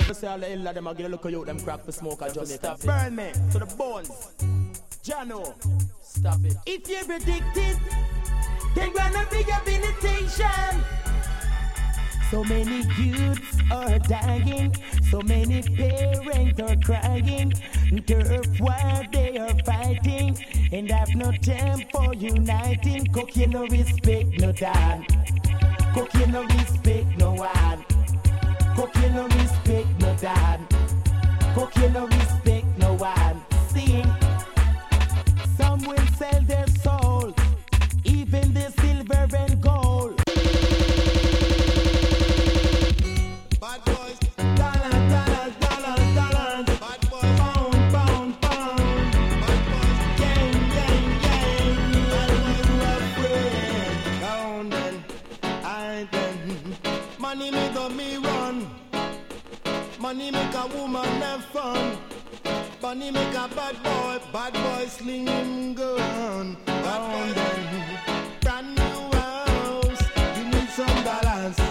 for say all the illa them a get a look at you, them crack for smoke a Jamaica. Burn me to the bones. Jano, stop it. If you're addicted, then gonna be rehabilitation. So many youths are dying, so many parents are crying. Turf war they are fighting, and have no time for uniting. Cocaine no respect no dad, cocaine no respect no one. Cocaine no respect no dad, cocaine no respect no one. Sing. Some will sell their souls, even the silver and gold. Bad boys, Dollars, dollars, dollars, dollars. bad boys, Pound, pound, pound. bad boys, Gang, gang, gang. bad boys, Down then, I then. money make a me run. Money make a woman have fun. Money make a bad boy sling him gun. Bad boy, brand new house, you need some dollars.